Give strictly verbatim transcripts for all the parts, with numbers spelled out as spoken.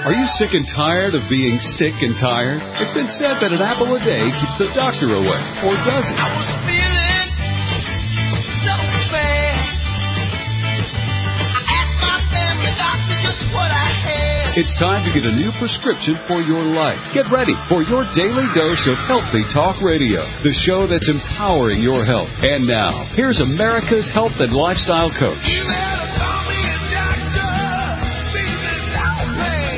Are you sick and tired of being sick and tired? It's been said that an apple a day keeps the doctor away, or does it? I was feeling so bad. I asked my family doctor just what I had. It's time to get a new prescription for your life. Get ready for your daily dose of Healthy Talk Radio, the show that's empowering your health. And now, here's America's health and lifestyle coach. You better call me a doctor. Business don't pay.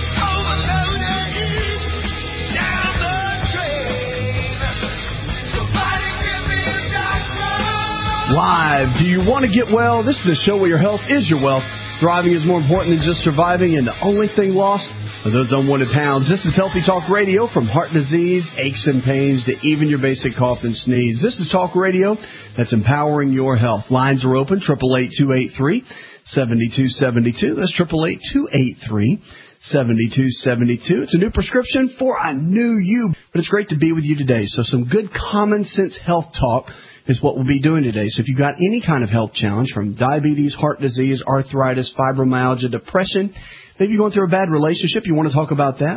Overloaded down the train. Somebody give me a doctor. Live. Do you want to get well? This is the show where your health is your wealth. Thriving is more important than just surviving, and the only thing lost are those unwanted pounds. This is Healthy Talk Radio, from heart disease, aches and pains, to even your basic cough and sneeze. This is Talk Radio that's empowering your health. Lines are open, eight eight eight, two eight three, seven two seven two. That's eight eight eight, two eight three, seven two seven two. It's a new prescription for a new you, but it's great to be with you today. So some good common sense health talk is what we'll be doing today. So if you've got any kind of health challenge, from diabetes, heart disease, arthritis, fibromyalgia, depression, maybe you're going through a bad relationship, you want to talk about that.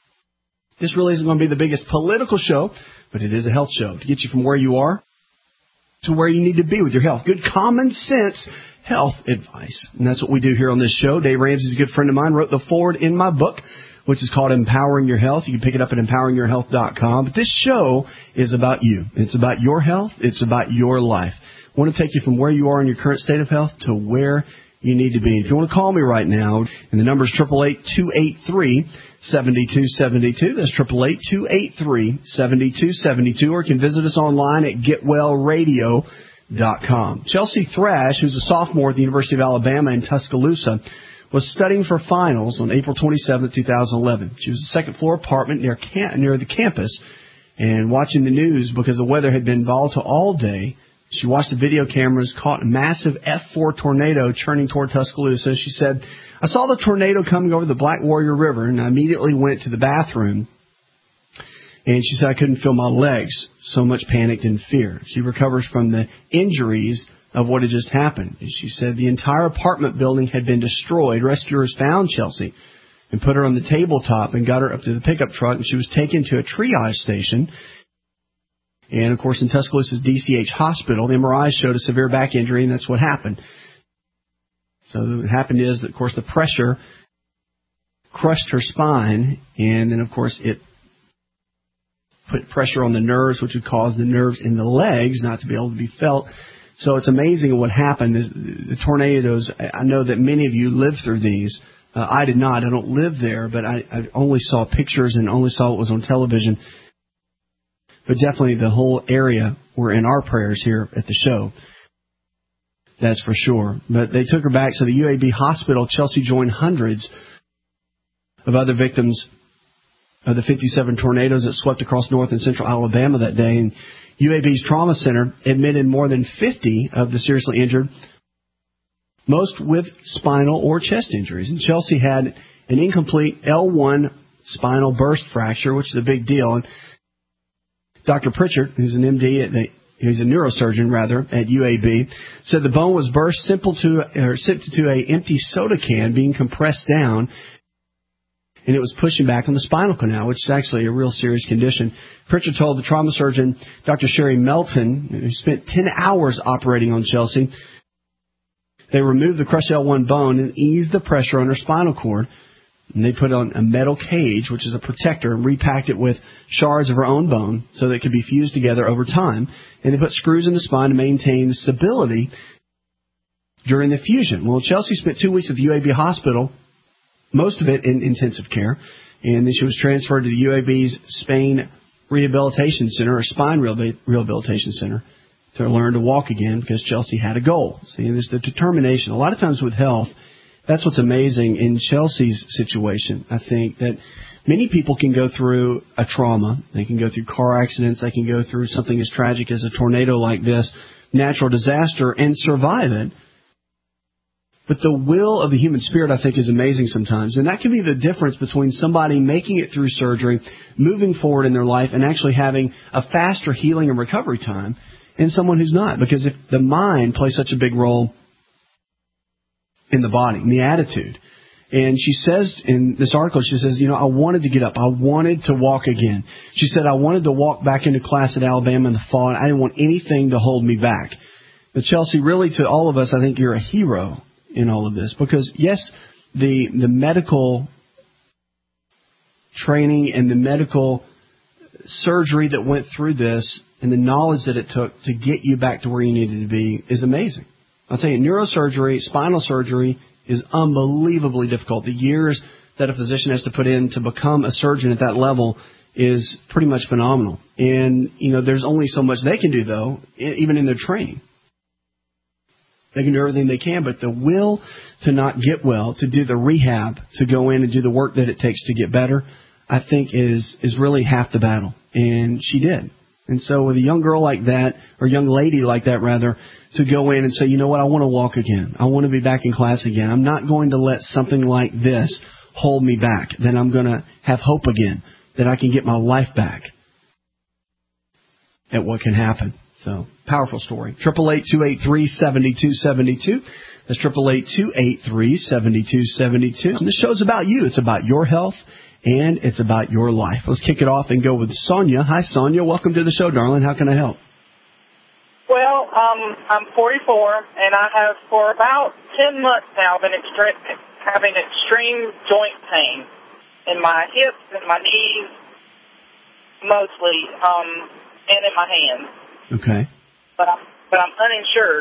This really isn't going to be the biggest political show, but it is a health show to get you from where you are to where you need to be with your health. Good common sense health advice. And that's what we do here on this show. Dave Ramsey's a good friend of mine, wrote the foreword in my book, which is called Empowering Your Health. You can pick it up at empowering your health dot com. But this show is about you. It's about your health. It's about your life. I want to take you from where you are in your current state of health to where you need to be. If you want to call me right now, and the number is eight eight eight, two eight three, seven two seven two. That's eight eight eight, two eight three, seven two seven two. Or you can visit us online at get well radio dot com. Chelsea Thrash, who's a sophomore at the University of Alabama in Tuscaloosa, was studying for finals on April twenty-seventh, two thousand eleven. She was in a second-floor apartment near cam- near the campus, and watching the news because the weather had been volatile all day. She watched the video cameras, caught a massive F four tornado churning toward Tuscaloosa. She said, "I saw the tornado coming over the Black Warrior River, and I immediately went to the bathroom." And she said, "I couldn't feel my legs, so much panicked and fear." She recovers from the injuries of what had just happened. She said the entire apartment building had been destroyed. Rescuers found Chelsea and put her on the tabletop and got her up to the pickup truck, and she was taken to a triage station. And, of course, in Tuscaloosa's D C H hospital, the M R I showed a severe back injury, and that's what happened. So what happened is that, of course, the pressure crushed her spine, and then, of course, it put pressure on the nerves, which would cause the nerves in the legs not to be able to be felt. So it's amazing what happened. The, the tornadoes, I know that many of you lived through these. Uh, I did not. I don't live there, but I, I only saw pictures and only saw what was on television. But definitely the whole area were in our prayers here at the show. That's for sure. But they took her back to the U A B hospital. Chelsea joined hundreds of other victims of the fifty-seven tornadoes that swept across north and central Alabama that day. And U A B's trauma center admitted more than fifty of the seriously injured, most with spinal or chest injuries. And Chelsea had an incomplete L one spinal burst fracture, which is a big deal. And Doctor Pritchard, who's an M D, at the, he's a neurosurgeon rather at U A B, said the bone was burst simple to or simple to a empty soda can being compressed down, and it was pushing back on the spinal canal, which is actually a real serious condition. Pritchard told the trauma surgeon, Doctor Sherry Melton, who spent ten hours operating on Chelsea, they removed the crushed L one bone and eased the pressure on her spinal cord. And they put on a metal cage, which is a protector, and repacked it with shards of her own bone so that it could be fused together over time. And they put screws in the spine to maintain stability during the fusion. Well, Chelsea spent two weeks at the U A B hospital, most of it in intensive care, and then she was transferred to the U A B's Spain Rehabilitation Center, or Spine Rehabilitation Center, to learn to walk again, because Chelsea had a goal. See, there's the determination. A lot of times with health, that's what's amazing in Chelsea's situation. I think that many people can go through a trauma. They can go through car accidents. They can go through something as tragic as a tornado like this, natural disaster, and survive it. But the will of the human spirit, I think, is amazing sometimes. And that can be the difference between somebody making it through surgery, moving forward in their life, and actually having a faster healing and recovery time, and someone who's not. Because if the mind plays such a big role in the body, in the attitude. And she says in this article, she says, you know, I wanted to get up. I wanted to walk again. She said, I wanted to walk back into class at Alabama in the fall, and I didn't want anything to hold me back. But Chelsea, really to all of us, I think you're a hero in all of this. Because, yes, the the medical training and the medical surgery that went through this and the knowledge that it took to get you back to where you needed to be is amazing. I'll tell you, neurosurgery, spinal surgery is unbelievably difficult. The years that a physician has to put in to become a surgeon at that level is pretty much phenomenal. And, you know, there's only so much they can do, though, even in their training. They can do everything they can, but the will to not get well, to do the rehab, to go in and do the work that it takes to get better, I think is is really half the battle. And she did. And so with a young girl like that, or young lady like that, rather, to go in and say, you know what, I want to walk again. I want to be back in class again. I'm not going to let something like this hold me back. Then I'm going to have hope again that I can get my life back at what can happen. So, powerful story. eight eight eight, two eight three, seven two seven two. That's eight eight eight, two eight three, seven two seven two. And this show's about you. It's about your health, and it's about your life. Let's kick it off and go with Sonia. Hi, Sonia. Welcome to the show, darling. How can I help? Well, um, I'm forty-four, and I have for about ten months now been extre- having extreme joint pain in my hips and my knees, mostly, um, and in my hands. Okay. But I'm, but I'm uninsured.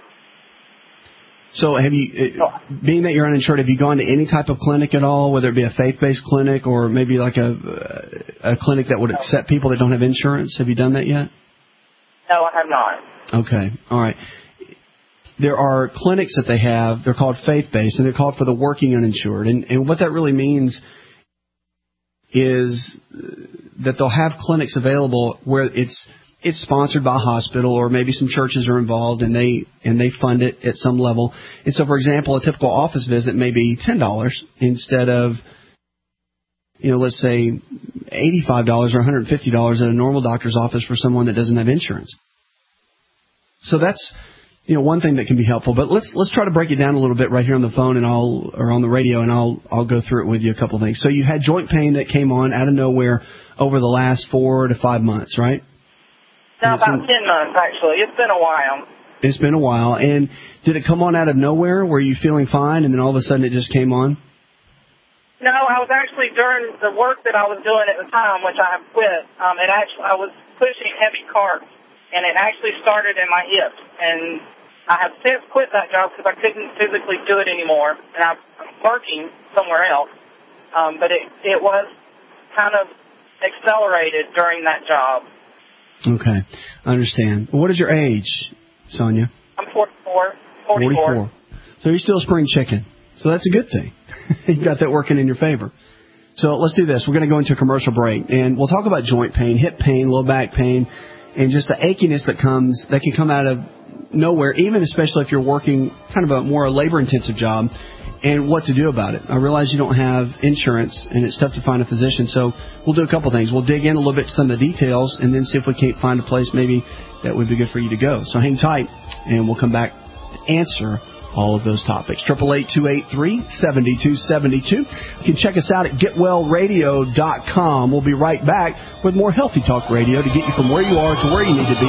So have you, uh, being that you're uninsured, have you gone to any type of clinic at all, whether it be a faith-based clinic or maybe like a a clinic that would accept people that don't have insurance? Have you done that yet? No, I have not. Okay. All right. There are clinics that they have. They're called faith-based, and they're called for the working uninsured. And, and what that really means is that they'll have clinics available where it's it's sponsored by a hospital, or maybe some churches are involved and they and they fund it at some level. And so, for example, a typical office visit may be ten dollars instead of, you know, let's say eighty-five dollars or one hundred fifty dollars at a normal doctor's office for someone that doesn't have insurance. So that's, you know, one thing that can be helpful. But let's let's try to break it down a little bit right here on the phone and I'll or on the radio, and I'll I'll go through it with you a couple of things. So you had joint pain that came on out of nowhere over the last four to five months, right? No, about in, ten months, actually. It's been a while. It's been a while. And did it come on out of nowhere? Were you feeling fine, and then all of a sudden it just came on? No, I was actually, during the work that I was doing at the time, which I have quit, um, it actually, I was pushing heavy carts, and it actually started in my hips. And I have since quit that job because I couldn't physically do it anymore, and I'm working somewhere else. Um, but it, it was kind of accelerated during that job. Okay, I understand. What is your age, Sonia? I'm forty-four. forty-four. forty-four. So you're still a spring chicken. So that's a good thing. You got that working in your favor. So let's do this. We're going to go into a commercial break, and we'll talk about joint pain, hip pain, low back pain, and just the achiness that comes, that can come out of nowhere, even especially if you're working kind of a more labor-intensive job, and what to do about it. I realize you don't have insurance, and it's tough to find a physician, so we'll do a couple things. We'll dig in a little bit to some of the details, and then see if we can't find a place maybe that would be good for you to go. So hang tight, and we'll come back to answer all of those topics. eight eight eight, two eight three, seven two seven two. You can check us out at get well radio dot com. We'll be right back with more Healthy Talk Radio to get you from where you are to where you need to be.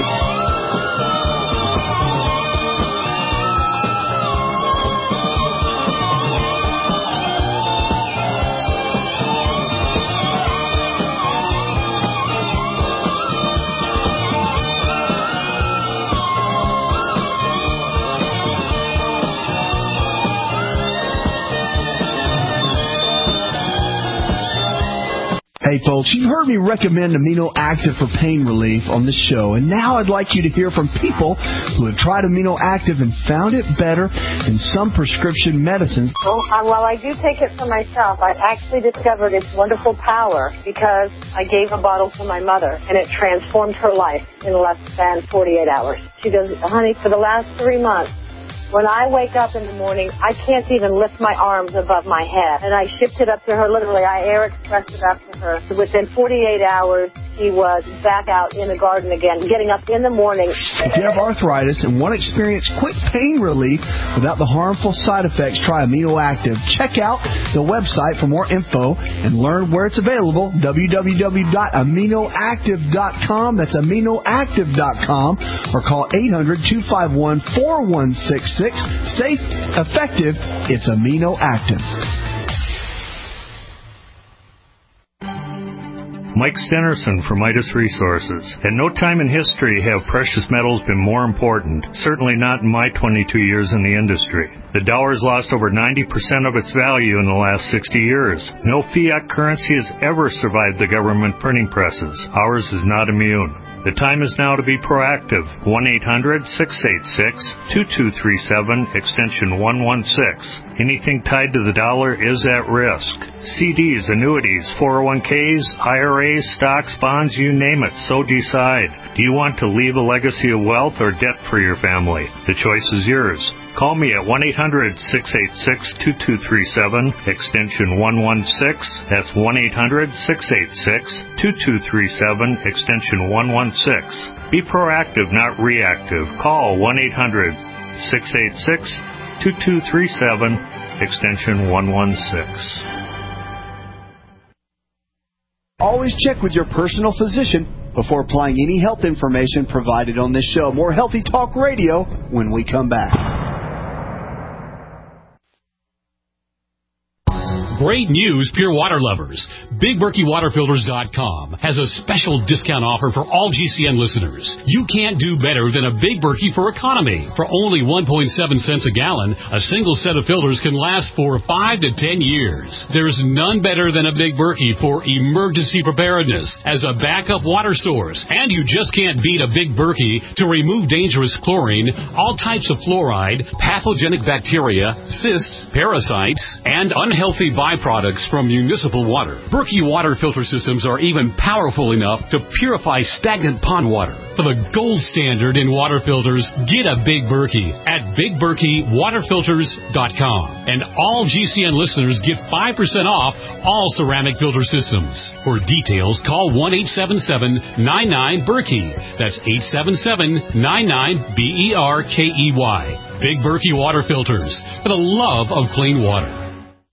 Hey folks, you've heard me recommend Amino Active for pain relief on this show, and now I'd like you to hear from people who have tried Amino Active and found it better than some prescription medicines. Well, uh, while I do take it for myself, I actually discovered its wonderful power because I gave a bottle to my mother, and it transformed her life in less than forty-eight hours. She goes, honey, for the last three months, when I wake up in the morning, I can't even lift my arms above my head. And I shipped it up to her, literally. I air expressed it up to her. Within forty-eight hours, he was back out in the garden again, getting up in the morning. If you have arthritis and want to experience quick pain relief without the harmful side effects, try Amino Active. Check out the website for more info and learn where it's available, w w w dot amino active dot com. That's amino active dot com, or call eight hundred, two five one, four one six six. Safe, effective, it's Amino Active. Mike Stenerson from Midas Resources. At no time in history have precious metals been more important, certainly not in my twenty-two years in the industry. The dollar has lost over ninety percent of its value in the last sixty years. No fiat currency has ever survived the government printing presses. Ours is not immune. The time is now to be proactive. one eight hundred, six eight six, two two three seven, extension one one six. Anything tied to the dollar is at risk. C Ds, annuities, four oh one Ks, I R As, stocks, bonds, you name it, so decide. Do you want to leave a legacy of wealth or debt for your family? The choice is yours. Call me at one eight hundred, six eight six, two two three seven, extension one one six. That's one eight hundred, six eight six, two two three seven, extension one one six. Be proactive, not reactive. Call one eight hundred, six eight six, two two three seven, extension one one six. Always check with your personal physician before applying any health information provided on this show. More Healthy Talk Radio when we come back. Great news, pure water lovers. Big Berkey Water Filters dot com has a special discount offer for all G C N listeners. You can't do better than a Big Berkey for economy. For only one point seven cents a gallon, a single set of filters can last for five to ten years. There's none better than a Big Berkey for emergency preparedness as a backup water source. And you just can't beat a Big Berkey to remove dangerous chlorine, all types of fluoride, pathogenic bacteria, cysts, parasites, and unhealthy byproducts from municipal water. Berkey water filter systems are even powerful enough to purify stagnant pond water. For the gold standard in water filters, get a Big Berkey at Big Berkey Water Filters dot com. And all G C N listeners get five percent off all ceramic filter systems. For details, call one eight seven seven, nine nine, Berkey. That's eight seven seven, nine nine, B E R K E Y. Big Berkey Water Filters, for the love of clean water.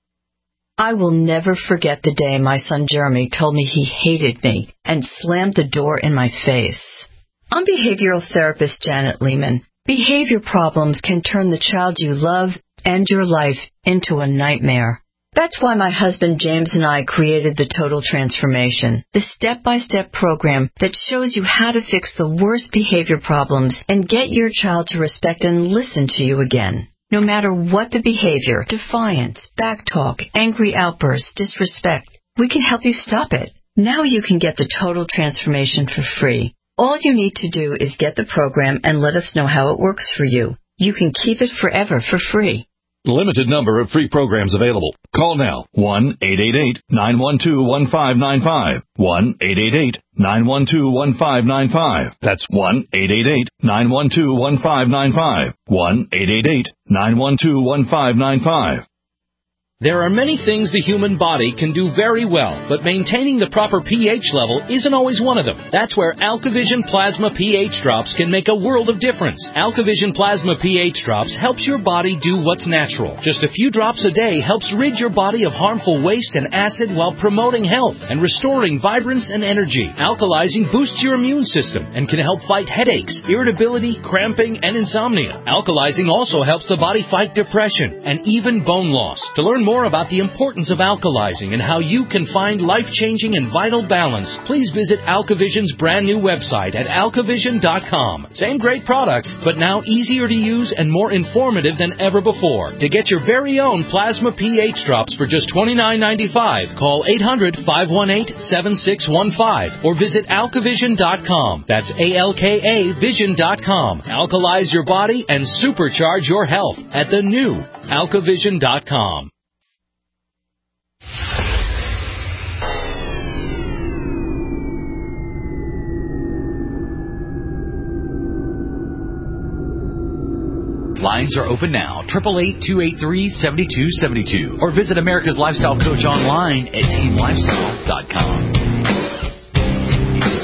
I will never forget the day my son Jeremy told me he hated me and slammed the door in my face. I'm behavioral therapist Janet Lehman. Behavior problems can turn the child you love and your life into a nightmare. That's why my husband James and I created the Total Transformation, the step-by-step program that shows you how to fix the worst behavior problems and get your child to respect and listen to you again. No matter what the behavior, defiance, backtalk, angry outbursts, disrespect, we can help you stop it. Now you can get the Total Transformation for free. All you need to do is get the program and let us know how it works for you. You can keep it forever for free. Limited number of free programs available. Call now, one eight eight eight, nine one two, one five nine five, one eight eight eight, nine one two, one five nine five. That's one eight eight eight, nine one two, one five nine five, one eight eight eight, nine one two, one five nine five. There are many things the human body can do very well, but maintaining the proper pH level isn't always one of them. That's where AlkaVision Plasma pH Drops can make a world of difference. AlkaVision Plasma pH Drops helps your body do what's natural. Just a few drops a day helps rid your body of harmful waste and acid while promoting health and restoring vibrance and energy. Alkalizing boosts your immune system and can help fight headaches, irritability, cramping, and insomnia. Alkalizing also helps the body fight depression and even bone loss. To learn more more about the importance of alkalizing and how you can find life-changing and vital balance, please visit AlkaVision's brand new website at alkavision dot com. Same great products, but now easier to use and more informative than ever before. To get your very own Plasma pH Drops for just twenty-nine ninety-five, call eight hundred, five one eight, seven six one five or visit alkavision dot com. That's A L K A vision dot com. Alkalize your body and supercharge your health at the new alkavision dot com. Lines are open now, eight eight eight, two eight three, seven two seven two, or visit America's Lifestyle Coach online at team lifestyle dot com.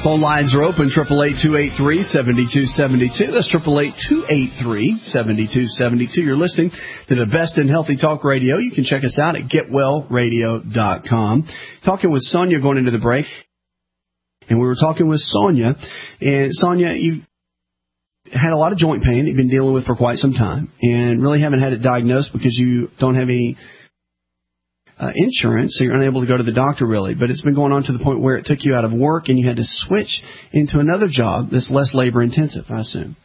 Phone lines are open, eight eight eight, two eight three, seven two seven two. That's eight eight eight, two eight three, seven two seven two. You're listening to the best in Healthy Talk Radio. You can check us out at get well radio dot com. Talking with Sonia going into the break. And we were talking with Sonia. And Sonia, you've had a lot of joint pain that you've been dealing with for quite some time and really haven't had it diagnosed because you don't have any Uh, insurance, so you're unable to go to the doctor really. But it's been going on to the point where it took you out of work and you had to switch into another job that's less labor intensive, I assume.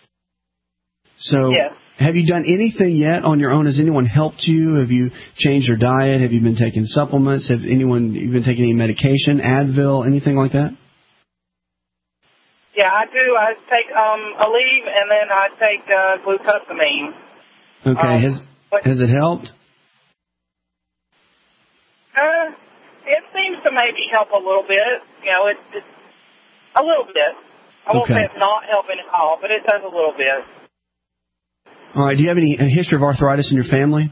So yes. Have you done anything yet on your own? Has anyone helped you? Have you changed your diet? Have you been taking supplements? Have anyone you been taking any medication, Advil, anything like that? Yeah, I do. I take um, Aleve and then I take uh, glucosamine. Okay. Um, has but- has it helped? Uh, it seems to maybe help a little bit. You know, it, it's a little bit. I won't Okay. say it's not helping at all, but it does a little bit. All right. Do you have any a history of arthritis in your family?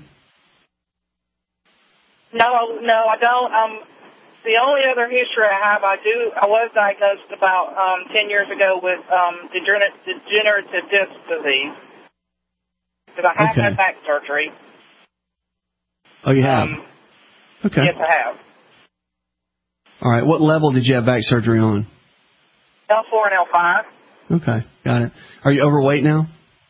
No, no, I don't. Um, the only other history I have, I do. I was diagnosed about um, ten years ago with um, degener- degenerative disc disease because I have Okay. had back surgery. Oh, you have. Um, Okay. Yes, I have. All right. What level did you have back surgery on? L four and L five. Okay. Got it. Are you overweight now?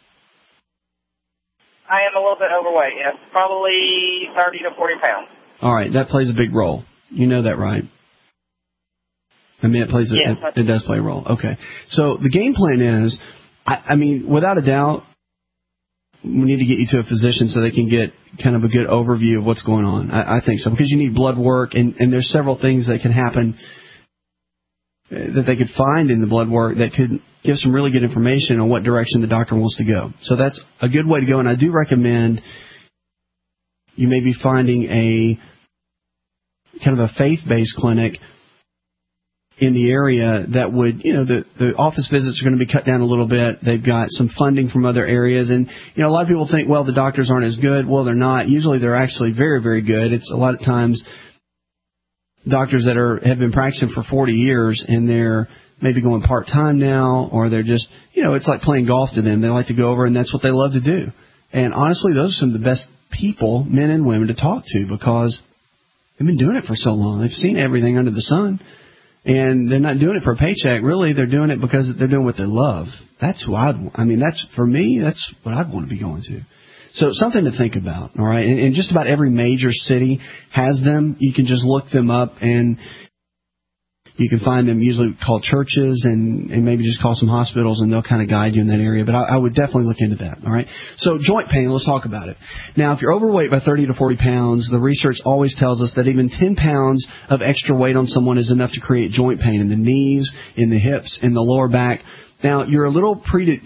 I am a little bit overweight, yes. Probably thirty to forty pounds. All right. That plays a big role. You know that, right? I mean, it plays a, Yes. it, it does play a role. Okay. So the game plan is, I, I mean, without a doubt, we need to get you to a physician so they can get kind of a good overview of what's going on. I, I think so, because you need blood work, and, and there's several things that can happen that they could find in the blood work that could give some really good information on what direction the doctor wants to go. So that's a good way to go, and I do recommend you may be finding a kind of a faith-based clinic in the area that would, you know, the, the office visits are going to be cut down a little bit. They've got some funding from other areas. And, you know, a lot of people think, well, the doctors aren't as good. Well, they're not. Usually they're actually very, very good. It's a lot of times doctors that are have been practicing for forty years and they're maybe going part-time now, or they're just, you know, it's like playing golf to them. They like to go over and that's what they love to do. And honestly, those are some of the best people, men and women, to talk to because they've been doing it for so long. They've seen everything under the sun. And they're not doing it for a paycheck. Really, they're doing it because they're doing what they love. That's who I'd, I mean, that's, for me, that's what I'd want to be going to. So something to think about, all right? And, and just about every major city has them. You can just look them up, and you can find them usually called churches and, and maybe just call some hospitals, and they'll kind of guide you in that area. But I, I would definitely look into that, all right? So joint pain, let's talk about it. Now, if you're overweight by thirty to forty pounds, the research always tells us that even ten pounds of extra weight on someone is enough to create joint pain in the knees, in the hips, in the lower back. Now, you're a little pre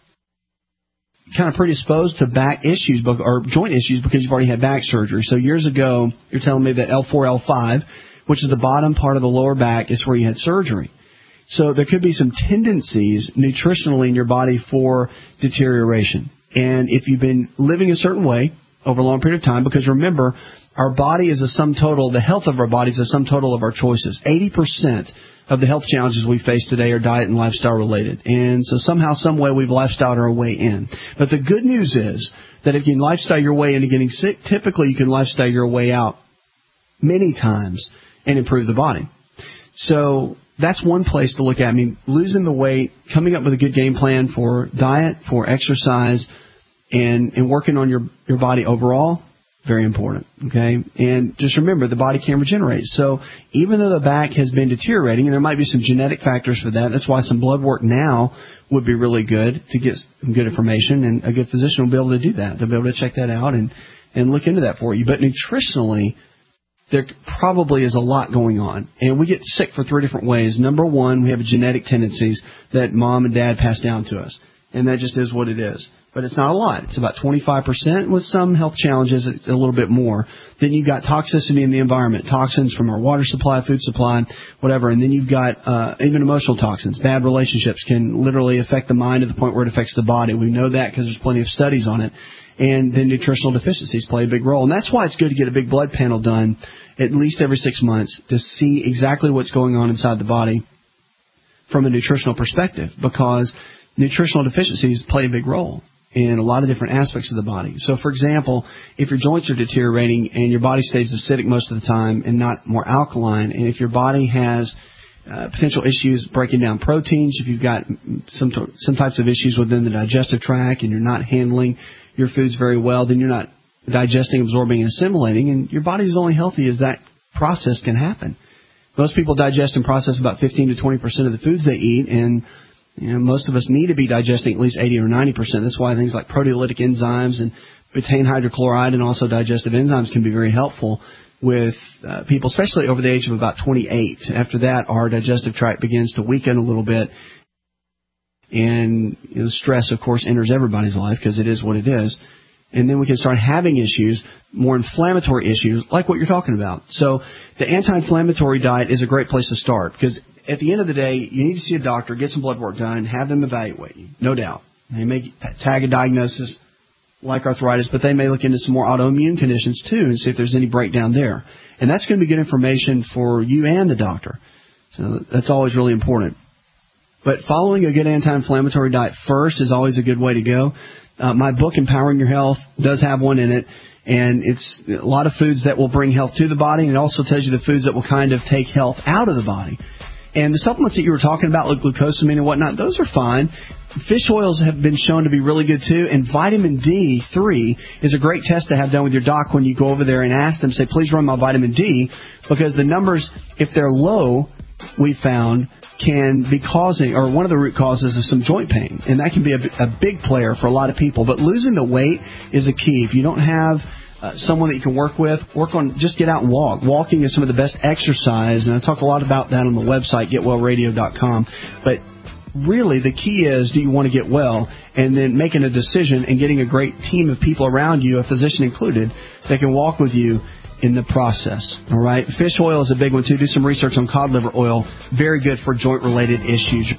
kind of predisposed to back issues or joint issues because you've already had back surgery. So years ago, you're telling me that L four, L five, which is the bottom part of the lower back, is where you had surgery. So there could be some tendencies nutritionally in your body for deterioration. And if you've been living a certain way over a long period of time, because remember, our body is a sum total, the health of our body is a sum total of our choices. eighty percent of the health challenges we face today are diet and lifestyle related. And so somehow, some way, we've lifestyled our way in. But the good news is that if you can lifestyle your way into getting sick, typically you can lifestyle your way out many times and improve the body. So that's one place to look at. I mean, losing the weight, coming up with a good game plan for diet, for exercise, and, and working on your, your body overall, very important, okay? And just remember, the body can regenerate. So even though the back has been deteriorating, and there might be some genetic factors for that, that's why some blood work now would be really good to get some good information, and a good physician will be able to do that. They'll be able to check that out and, and look into that for you. But nutritionally, there probably is a lot going on. And we get sick for three different ways. Number one, we have genetic tendencies that mom and dad pass down to us. And that just is what it is. But it's not a lot. It's about twenty-five percent. With some health challenges, it's a little bit more. Then you've got toxicity in the environment, toxins from our water supply, food supply, whatever. And then you've got uh, even emotional toxins. Bad relationships can literally affect the mind to the point where it affects the body. We know that because there's plenty of studies on it. And then nutritional deficiencies play a big role. And that's why it's good to get a big blood panel done at least every six months to see exactly what's going on inside the body. from a nutritional perspective, because nutritional deficiencies play a big role in a lot of different aspects of the body. So, for example, if your joints are deteriorating and your body stays acidic most of the time and not more alkaline, and if your body has uh, potential issues breaking down proteins, if you've got some t- some types of issues within the digestive tract and you're not handling your foods very well, then you're not digesting, absorbing, and assimilating, and your body is only healthy as that process can happen. Most people digest and process about fifteen to twenty percent of the foods they eat, and you know, most of us need to be digesting at least eighty or ninety percent. That's why things like proteolytic enzymes and betaine hydrochloride and also digestive enzymes can be very helpful with uh, people, especially over the age of about twenty-eight. After that, our digestive tract begins to weaken a little bit, and you know, stress, of course, enters everybody's life because it is what it is. And then we can start having issues, more inflammatory issues, like what you're talking about. So the anti-inflammatory diet is a great place to start, because at the end of the day, you need to see a doctor, get some blood work done, have them evaluate you, no doubt. They may tag a diagnosis like arthritis, but they may look into some more autoimmune conditions too and see if there's any breakdown there. And that's going to be good information for you and the doctor. So that's always really important. But following a good anti-inflammatory diet first is always a good way to go. Uh, my book, Empowering Your Health, does have one in it, and it's a lot of foods that will bring health to the body, and it also tells you the foods that will kind of take health out of the body. And the supplements that you were talking about, like glucosamine and whatnot, those are fine. Fish oils have been shown to be really good, too, and vitamin D three is a great test to have done with your doc when you go over there and ask them, say, please run my vitamin D, because the numbers, if they're low, we found, can be causing, or one of the root causes of some joint pain, and that can be a, a big player for a lot of people. But losing the weight is a key. If you don't have uh, someone that you can work with, work on, just get out and walk. Walking is some of the best exercise, and I talk a lot about that on the website, get well radio dot com. But really, the key is, do you want to get well? And then making a decision and getting a great team of people around you, a physician included, that can walk with you in the process. All right. Fish oil is a big one, too. Do some research on cod liver oil. Very good for joint-related issues.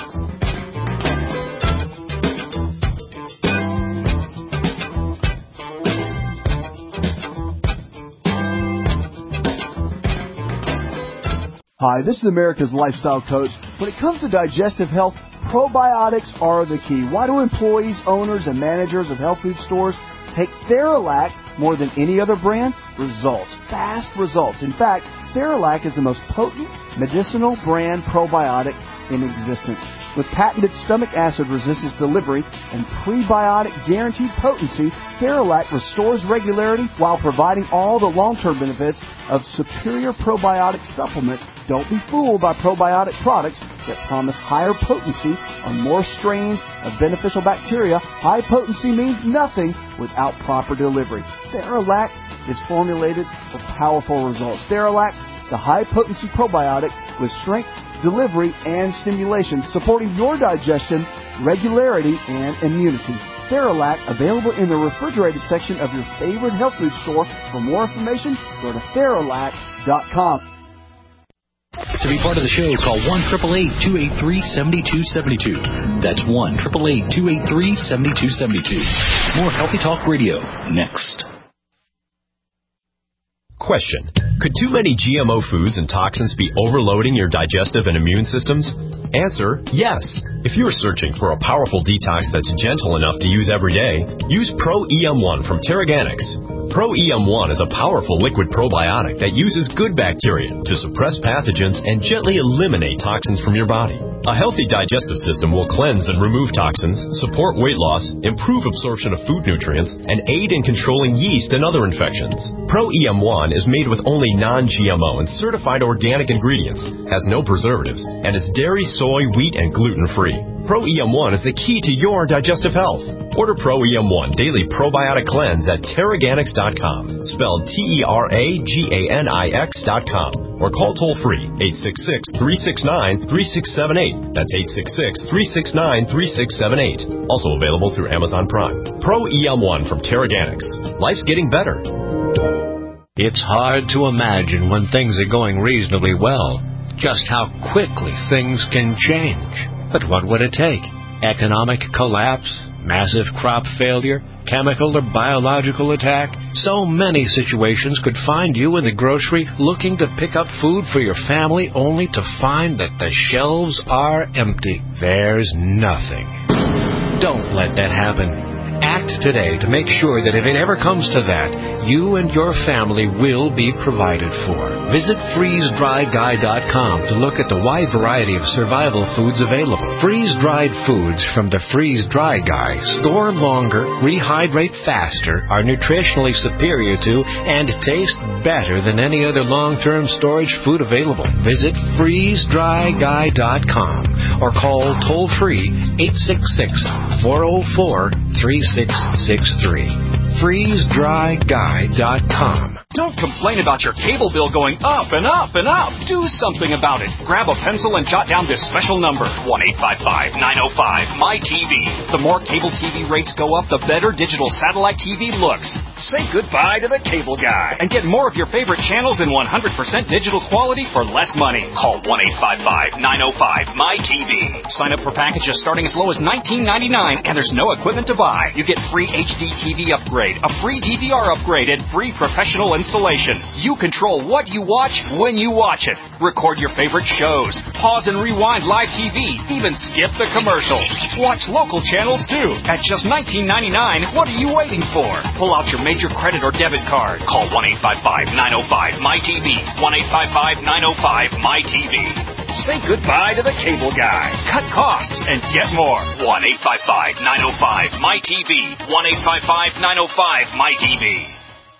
Hi, this is America's Lifestyle Coach. When it comes to digestive health, probiotics are the key. Why do employees, owners, and managers of health food stores take Theralac more than any other brand? Results. Fast results. In fact, Theralac is the most potent medicinal brand probiotic in existence. With patented stomach acid resistance delivery and prebiotic guaranteed potency, Theralac restores regularity while providing all the long-term benefits of superior probiotic supplement. Don't be fooled by probiotic products that promise higher potency on more strains of beneficial bacteria. High potency means nothing without proper delivery. Theralac is formulated for powerful results. Theralac, the high-potency probiotic with strength, delivery, and stimulation, supporting your digestion, regularity, and immunity. Theralac, available in the refrigerated section of your favorite health food store. For more information, go to Theralac dot com. To be part of the show, call one eight eight eight, two eight three, seven two seven two. That's one eight eight eight, two eight three, seven two seven two. More Healthy Talk Radio next. Question. Could too many G M O foods and toxins be overloading your digestive and immune systems? Answer, yes. If you are searching for a powerful detox that's gentle enough to use every day, use Pro E M one from Teraganix. Pro E M one is a powerful liquid probiotic that uses good bacteria to suppress pathogens and gently eliminate toxins from your body. A healthy digestive system will cleanse and remove toxins, support weight loss, improve absorption of food nutrients, and aid in controlling yeast and other infections. Pro E M one is made with only non-G M O and certified organic ingredients, has no preservatives, and is dairy, soy, wheat, and gluten-free. Pro E M one is the key to your digestive health. Order Pro E M one Daily Probiotic Cleanse at Teraganix dot com, spelled T E R A G A N I X dot com, or call toll-free eight six six, three six nine, three six seven eight. That's eight six six, three six nine, three six seven eight. Also available through Amazon Prime. Pro E M one from Teraganix. Life's getting better. It's hard to imagine when things are going reasonably well, just how quickly things can change. But what would it take? Economic collapse? Massive crop failure? chemical or biological attack? So many situations could find you in the grocery looking to pick up food for your family only to find that the shelves are empty. There's nothing. Don't let that happen. Act today to make sure that if it ever comes to that, you and your family will be provided for. Visit freeze dry guy dot com to look at the wide variety of survival foods available. Freeze-dried foods from the Freeze Dry Guy store longer, rehydrate faster, are nutritionally superior to, and taste better than any other long-term storage food available. Visit freeze dry guy dot com or call toll-free eight six six, four oh four, three six six three. freeze dry guy dot com. Don't complain about your cable bill going up and up and up. Do something about it. Grab a pencil and jot down this special number, one eight five five, nine oh five, M Y T V. The more cable T V rates go up, the better digital satellite T V looks. Say goodbye to the cable guy and get more of your favorite channels in one hundred percent digital quality for less money. Call one eight five five, nine oh five, M Y T V. Sign up for packages starting as low as nineteen ninety-nine, and there's no equipment to buy. You get free H D T V upgrade, a free D V R upgrade, and free professional installation. You control what you watch when you watch it. Record your favorite shows. Pause and rewind live T V. Even skip the commercials. Watch local channels too. At just nineteen ninety-nine, what are you waiting for? Pull out your major credit or debit card. Call one eight five five, nine oh five, M Y T V. one eight five five, nine oh five, M Y T V. Say goodbye to the cable guy. Cut costs and get more. one eight five five, nine oh five, M Y T V. one eight five five, nine oh five, M Y T V.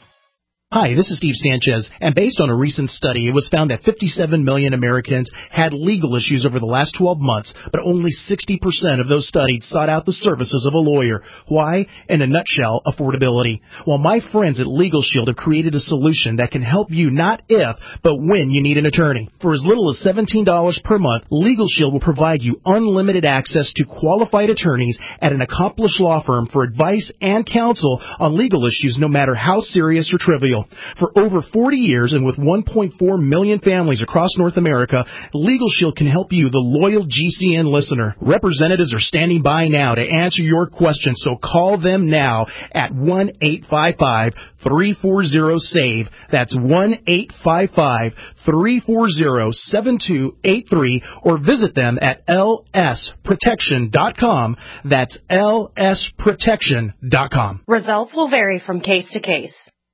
Hi, this is Steve Sanchez, and based on a recent study, it was found that fifty-seven million Americans had legal issues over the last twelve months, but only sixty percent of those studied sought out the services of a lawyer. Why? In a nutshell, affordability. Well, my friends at Legal Shield have created a solution that can help you not if, but when you need an attorney. For as little as seventeen dollars per month, Legal Shield will provide you unlimited access to qualified attorneys at an accomplished law firm for advice and counsel on legal issues no matter how serious or trivial. For over forty years and with one point four million families across North America, Legal Shield can help you, the loyal G C N listener. Representatives are standing by now to answer your questions, so call them now at one eight five five, three four zero, SAVE. That's one eight five five, three four zero, seven two eight three, or visit them at L S protection dot com. That's L S protection dot com. Results will vary from case to case.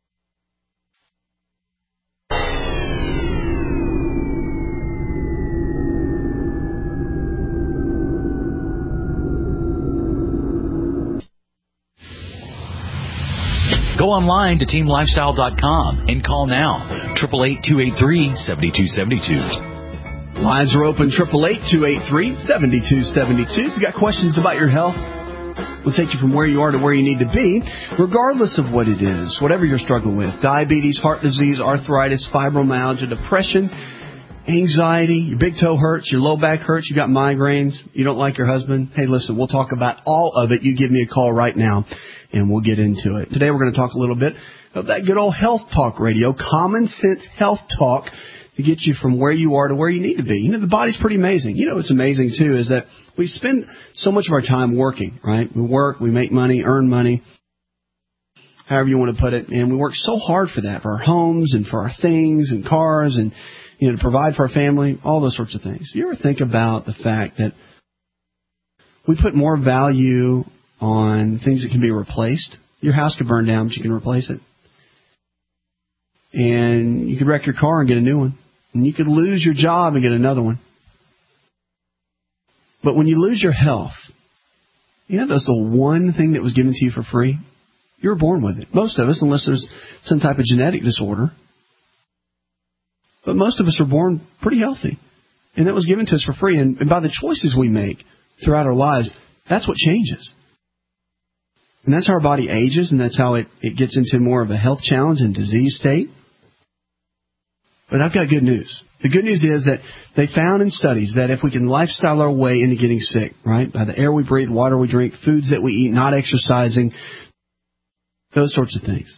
Go online to team lifestyle dot com and call now, eight eight eight, two eight three, seven two seven two. Lines are open, eight eight eight, two eight three, seven two seven two. If you've got questions about your health, we'll take you from where you are to where you need to be, regardless of what it is, whatever you're struggling with. Diabetes, heart disease, arthritis, fibromyalgia, depression, anxiety, your big toe hurts, your low back hurts, you got migraines, you don't like your husband. Hey, listen, we'll talk about all of it. You give me a call right now, and we'll get into it. Today we're going to talk a little bit of that good old health talk radio, common sense health talk to get you from where you are to where you need to be. You know, the body's pretty amazing. You know what's amazing, too, is that we spend so much of our time working, right? We work, we make money, earn money, however you want to put it, and we work so hard for that, for our homes and for our things and cars and, you know, to provide for our family, all those sorts of things. You ever think about the fact that we put more value on things that can be replaced? Your house could burn down, but you can replace it. And you could wreck your car and get a new one. And you could lose your job and get another one. But when you lose your health, you know that's the one thing that was given to you for free? You were born with it. Most of us, unless there's some type of genetic disorder. But most of us are born pretty healthy. And that was given to us for free. And, and by the choices we make throughout our lives, that's what changes. And that's how our body ages, and that's how it, it gets into more of a health challenge and disease state. But I've got good news. The good news is that they found in studies that if we can lifestyle our way into getting sick, right, by the air we breathe, water we drink, foods that we eat, not exercising, those sorts of things,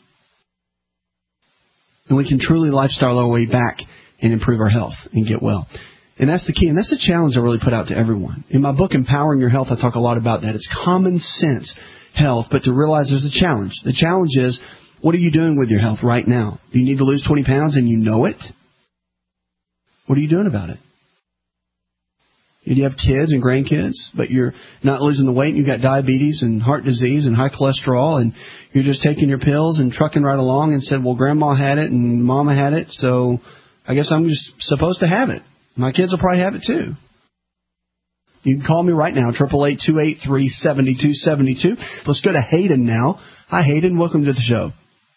then we can truly lifestyle our way back and improve our health and get well. And that's the key. And that's the challenge I really put out to everyone. In my book, Empowering Your Health, I talk a lot about that. It's common sense health, but to realize there's a challenge. The challenge is, what are you doing with your health right now? Do you need to lose twenty pounds and you know it? What are you doing about it? Do you have kids and grandkids, but you're not losing the weight and you've got diabetes and heart disease and high cholesterol and you're just taking your pills and trucking right along and said, well, Grandma had it and Mama had it, so I guess I'm just supposed to have it. My kids will probably have it too. You can call me right now, eight eight eight, two eight three, seven two seven two. Let's go to Hayden now. Hi, Hayden. Welcome to the show.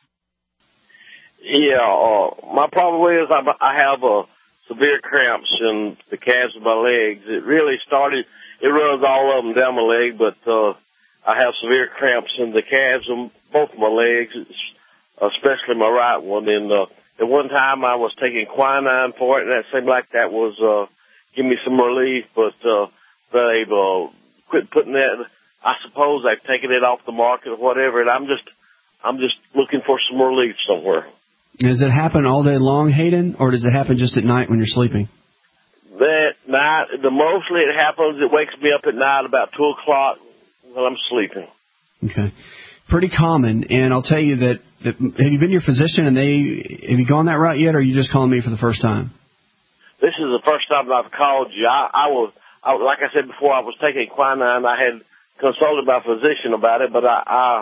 Yeah, uh, my problem is I, I have a severe cramps in the calves of my legs. It really started, it runs all of them down my leg, but uh, I have severe cramps in the calves of both of my legs, especially my right one. And uh, at one time I was taking quinine for it, and that seemed like that was uh, giving me some relief, but uh, they've uh, quit putting that. I suppose they've taken it off the market or whatever, and I'm just, I'm just looking for some relief somewhere. Does it happen all day long, Hayden, or does it happen just at night when you're sleeping? That night, the mostly it happens, it wakes me up at night about two o'clock when I'm sleeping. Okay. Pretty common, and I'll tell you that, that, have you been to your physician, and they, have you gone that route yet, or are you just calling me for the first time? This is the first time I've called you. I, I was, I, like I said before, I was taking quinine. I had consulted my physician about it, but I... I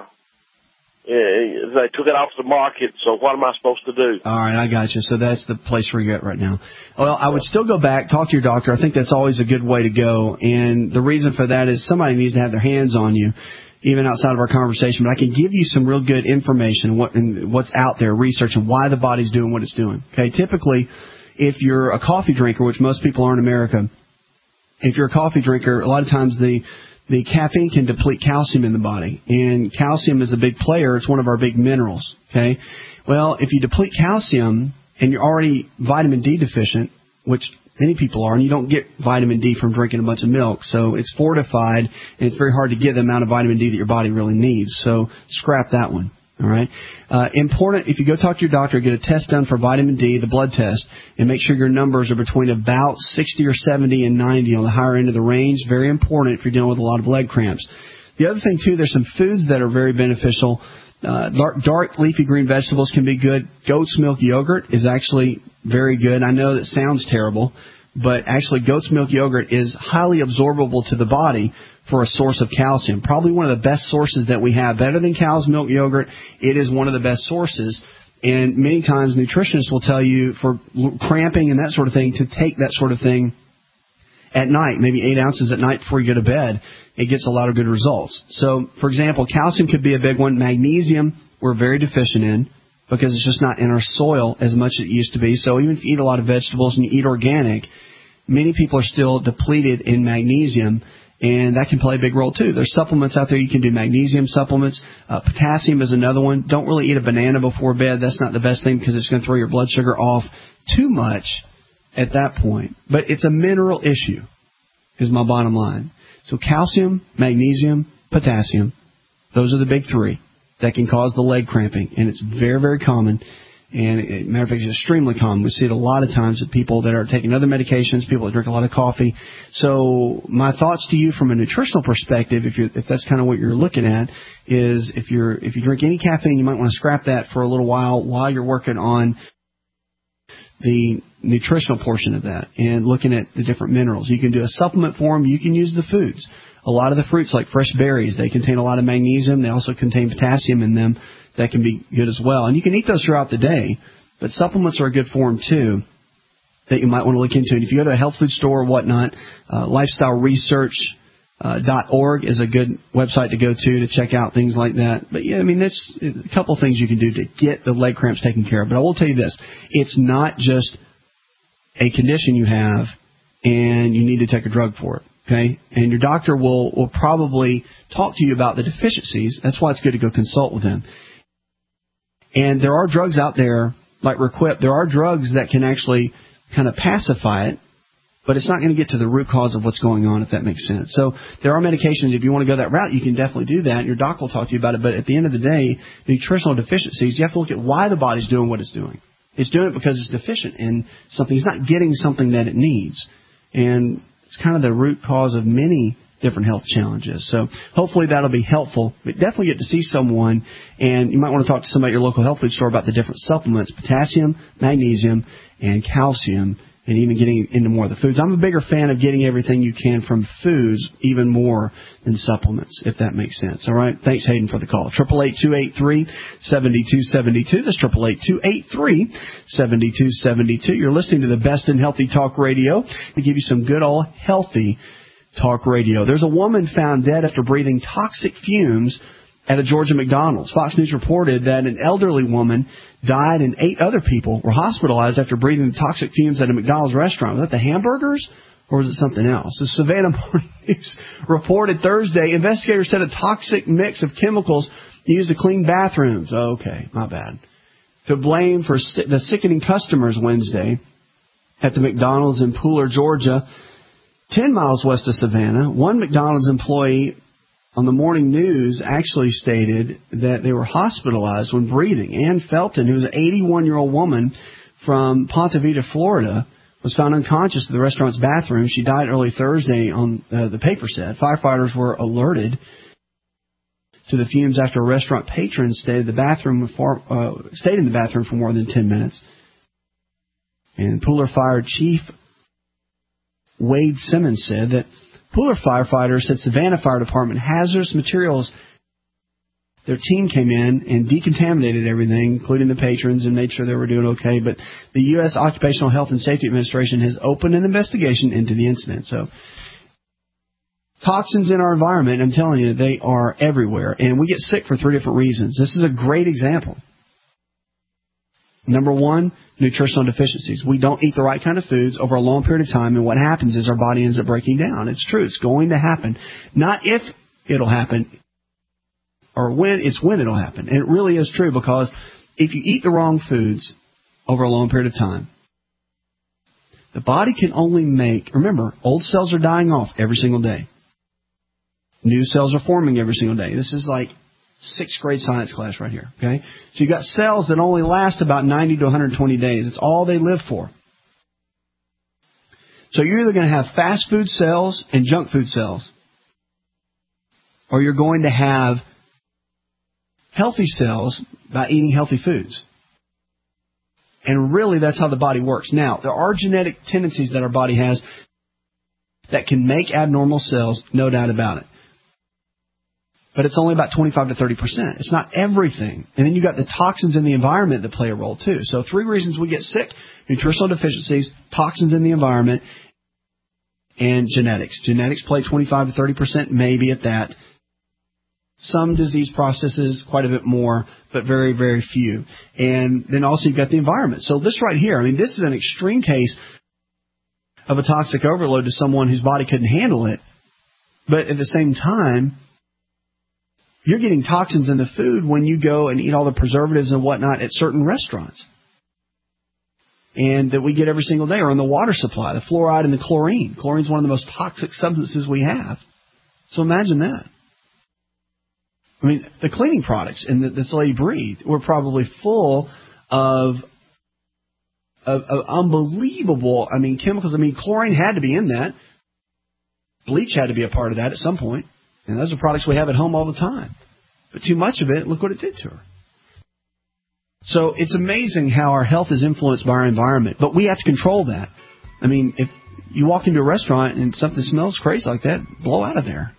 Yeah, they took it off the market, so what am I supposed to do? All right, I got you. So that's the place where you're at right now. Well, I would still go back, talk to your doctor. I think that's always a good way to go. And the reason for that is somebody needs to have their hands on you, even outside of our conversation. But I can give you some real good information, what and what's out there, research, and why the body's doing what it's doing. Okay, typically, if you're a coffee drinker, which most people are in America, if you're a coffee drinker, a lot of times the The caffeine can deplete calcium in the body, and calcium is a big player. It's one of our big minerals, okay? Well, if you deplete calcium and you're already vitamin D deficient, which many people are, and you don't get vitamin D from drinking a bunch of milk, so it's fortified, and it's very hard to get the amount of vitamin D that your body really needs, so scrap that one. All right. Uh, important, if you go talk to your doctor, get a test done for vitamin D, the blood test, and make sure your numbers are between about sixty or seventy and ninety on the higher end of the range. Very important if you're dealing with a lot of leg cramps. The other thing, too, there's some foods that are very beneficial. Uh, dark, dark leafy green vegetables can be good. Goat's milk yogurt is actually very good. I know that sounds terrible, but actually goat's milk yogurt is highly absorbable to the body for a source of calcium. Probably one of the best sources that we have. Better than cow's milk yogurt, it is one of the best sources. And many times nutritionists will tell you for cramping and that sort of thing to take that sort of thing at night, maybe eight ounces at night before you go to bed. It gets a lot of good results. So, for example, calcium could be a big one. Magnesium we're very deficient in because it's just not in our soil as much as it used to be. So even if you eat a lot of vegetables and you eat organic, many people are still depleted in magnesium. And that can play a big role, too. There's supplements out there. You can do magnesium supplements. Uh, potassium is another one. Don't really eat a banana before bed. That's not the best thing because it's going to throw your blood sugar off too much at that point. But it's a mineral issue is my bottom line. So calcium, magnesium, potassium, those are the big three that can cause the leg cramping. And it's very, very common. And, it, matter of fact, it's extremely common. We see it a lot of times with people that are taking other medications, people that drink a lot of coffee. So my thoughts to you from a nutritional perspective, if you if that's kind of what you're looking at, is if you're if you drink any caffeine, you might want to scrap that for a little while while you're working on the nutritional portion of that and looking at the different minerals. You can do a supplement form. You can use the foods. A lot of the fruits, like fresh berries, they contain a lot of magnesium. They also contain potassium in them. That can be good as well. And you can eat those throughout the day, but supplements are a good form, too, that you might want to look into. And if you go to a health food store or whatnot, uh, lifestyle research dot org is a good website to go to to check out things like that. But, yeah, I mean, there's a couple of things you can do to get the leg cramps taken care of. But I will tell you this. It's not just a condition you have and you need to take a drug for it. Okay, and your doctor will, will probably talk to you about the deficiencies. That's why it's good to go consult with them. And there are drugs out there, like Requip, there are drugs that can actually kind of pacify it, but it's not going to get to the root cause of what's going on, if that makes sense. So there are medications. If you want to go that route, you can definitely do that. Your doc will talk to you about it. But at the end of the day, nutritional deficiencies, you have to look at why the body's doing what it's doing. It's doing it because it's deficient in something. It's not getting something that it needs. And it's kind of the root cause of many different health challenges. So hopefully that'll be helpful. But definitely get to see someone, and you might want to talk to somebody at your local health food store about the different supplements, potassium, magnesium, and calcium, and even getting into more of the foods. I'm a bigger fan of getting everything you can from foods even more than supplements, if that makes sense. All right? Thanks, Hayden, for the call. eight eight eight, two eight three, seven two seven two. That's eight eight eight, two eight three, seven two seven two. You're listening to the Best in Healthy Talk Radio. We give you some good old healthy talk radio. There's a woman found dead after breathing toxic fumes at a Georgia McDonald's. Fox News reported that an elderly woman died and eight other people were hospitalized after breathing toxic fumes at a McDonald's restaurant. Was that the hamburgers or was it something else? The Savannah Morning News reported Thursday investigators said a toxic mix of chemicals used to clean bathrooms. Okay, my bad. To blame for the sickening customers Wednesday at the McDonald's in Pooler, Georgia, ten miles west of Savannah. One McDonald's employee on the morning news actually stated that they were hospitalized when breathing. Ann Felton, who's an eighty-one-year-old woman from Ponte Vedra, Florida, was found unconscious in the restaurant's bathroom. She died early Thursday, on uh, the paper said. Firefighters were alerted to the fumes after a restaurant patron stayed, the bathroom for, uh, stayed in the bathroom for more than ten minutes. And Pooler Fire Chief Wade Simmons said that Pooler firefighters said Savannah Fire Department hazardous materials. Their team came in and decontaminated everything, including the patrons, and made sure they were doing okay. But the U S Occupational Health and Safety Administration has opened an investigation into the incident. So toxins in our environment, I'm telling you, they are everywhere. And we get sick for three different reasons. This is a great example. Number one, nutritional deficiencies. We don't eat the right kind of foods over a long period of time, and what happens is our body ends up breaking down. It's true. It's going to happen. Not if it'll happen, or when, it's when it'll happen. And it really is true, because if you eat the wrong foods over a long period of time, the body can only make, remember, old cells are dying off every single day. New cells are forming every single day. This is like sixth grade science class right here, okay? So you've got cells that only last about ninety to one hundred twenty days. It's all they live for. So you're either going to have fast food cells and junk food cells, or you're going to have healthy cells by eating healthy foods. And really, that's how the body works. Now, there are genetic tendencies that our body has that can make abnormal cells, no doubt about it. But it's only about twenty-five to thirty percent. It's not everything. And then you've got the toxins in the environment that play a role, too. So three reasons we get sick: nutritional deficiencies, toxins in the environment, and genetics. Genetics play twenty-five to thirty percent, maybe at that. Some disease processes, quite a bit more, but very, very few. And then also you've got the environment. So this right here, I mean, this is an extreme case of a toxic overload to someone whose body couldn't handle it. But at the same time, you're getting toxins in the food when you go and eat all the preservatives and whatnot at certain restaurants. And that we get every single day, or in the water supply, the fluoride and the chlorine. Chlorine is one of the most toxic substances we have. So imagine that. I mean, the cleaning products in that this lady breathed were probably full of, of, of unbelievable, I mean, chemicals. I mean, chlorine had to be in that. Bleach had to be a part of that at some point. And those are products we have at home all the time. But too much of it, look what it did to her. So it's amazing how our health is influenced by our environment. But we have to control that. I mean, if you walk into a restaurant and something smells crazy like that, blow out of there.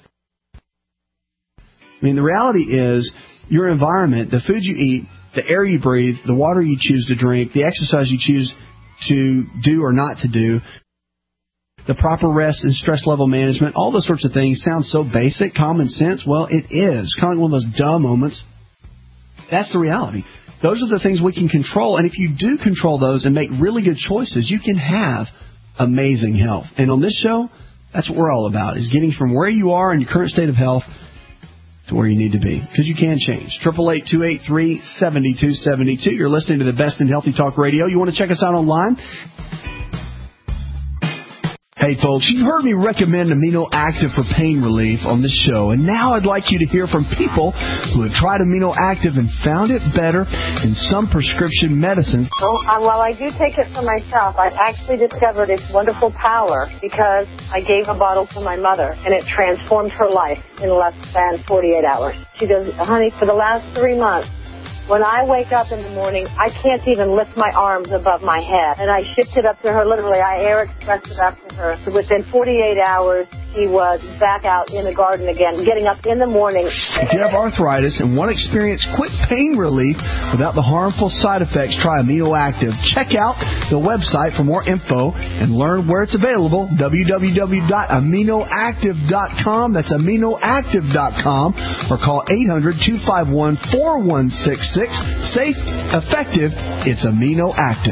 I mean, the reality is your environment, the food you eat, the air you breathe, the water you choose to drink, the exercise you choose to do or not to do, the proper rest and stress level management, all those sorts of things sound so basic, common sense. Well, it is. Kind of like one of those duh moments. That's the reality. Those are the things we can control. And if you do control those and make really good choices, you can have amazing health. And on this show, that's what we're all about, is getting from where you are in your current state of health to where you need to be. Because you can change. eight eight eight, two eight three, seven two seven two. You're listening to the Best in Healthy Talk Radio. You want to check us out online? Hey folks, you've heard me recommend Amino Active for pain relief on this show, and now I'd like you to hear from people who have tried Amino Active and found it better than some prescription medicines. Well, uh, while I do take it for myself, I've actually discovered its wonderful power because I gave a bottle to my mother, and it transformed her life in less than forty-eight hours. She goes, honey, for the last three months, when I wake up in the morning, I can't even lift my arms above my head. And I shipped it up to her, literally. I air expressed it up to her. So within forty-eight hours, she was back out in the garden again, getting up in the morning. If you have arthritis and want to experience quick pain relief without the harmful side effects, try Amino Active. Check out the website for more info and learn where it's available, w w w dot amino active dot com. That's amino active dot com. Or call eight hundred, two five one, four one six six. Safe, effective, it's Amino Active.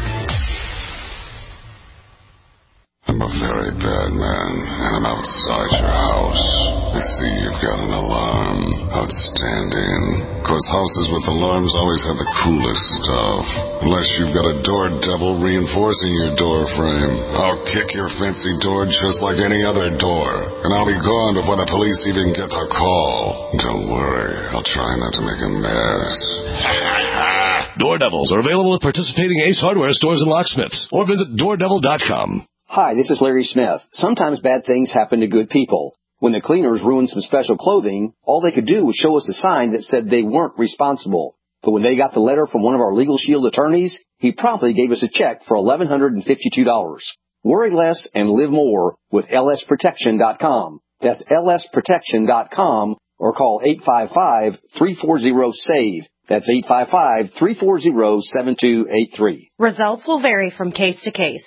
I'm a very bad man, and I'm outside your house. I see you've got an alarm. Outstanding. Of course, houses with alarms always have the coolest stuff. Unless you've got a door devil reinforcing your door frame. I'll kick your fancy door just like any other door. And I'll be gone before the police even get the call. Don't worry, I'll try not to make a mess. Door Devils are available at participating Ace Hardware stores and locksmiths. Or visit door devil dot com. Hi, this is Larry Smith. Sometimes bad things happen to good people. When the cleaners ruined some special clothing, all they could do was show us a sign that said they weren't responsible. But when they got the letter from one of our Legal Shield attorneys, he promptly gave us a check for eleven hundred fifty-two dollars. Worry less and live more with L S protection dot com. That's L S protection dot com or call eight five five, three four zero, SAVE. That's eight five five, three four zero, seven two eight three. Results will vary from case to case.